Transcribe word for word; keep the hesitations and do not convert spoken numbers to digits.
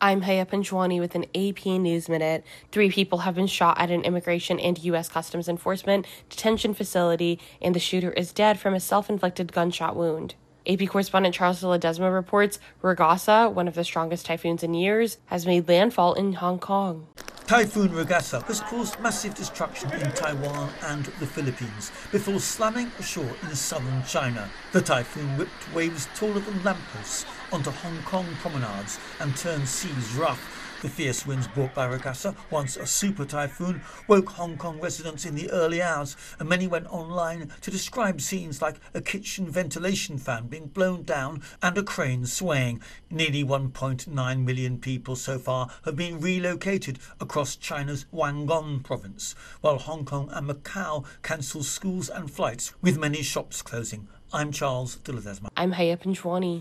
I'm Haya Panjwani with an A P News Minute. Three people have been shot at an immigration and U S Customs Enforcement detention facility, and the shooter is dead from a self-inflicted gunshot wound. A P correspondent Charles de Ledesma reports Ragasa, one of the strongest typhoons in years, has made landfall in Hong Kong. Typhoon Ragasa has caused massive destruction in Taiwan and the Philippines before slamming ashore in southern China. The typhoon whipped waves taller than lampposts onto Hong Kong promenades and turned seas rough. The fierce winds brought by Ragasa, once a super typhoon, woke Hong Kong residents in the early hours, and many went online to describe scenes like a kitchen ventilation fan being blown down and a crane swaying. Nearly one point nine million people so far have been relocated across China's Guangdong province, while Hong Kong and Macau cancelled schools and flights, with many shops closing. I'm Charles de Ledesma. I'm Haya Panjwani.